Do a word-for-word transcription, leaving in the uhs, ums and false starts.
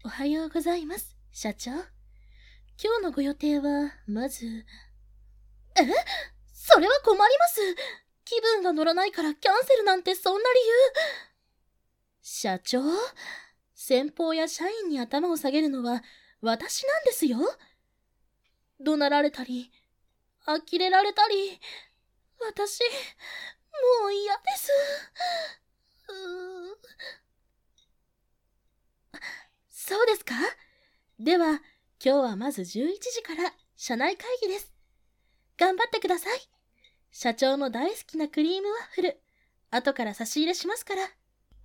はようございます、社長。今日のご予定は、まず。え？それは困ります。気分が乗らないからキャンセルなんてそんな理由。社長、先方や社員に頭を下げるのは私なんですよ。怒鳴られたり、呆れられたり、私、もう嫌です。うーそうですか？では、今日はまずじゅういちじから社内会議です。頑張ってください。社長の大好きなクリームワッフル、後から差し入れしますから。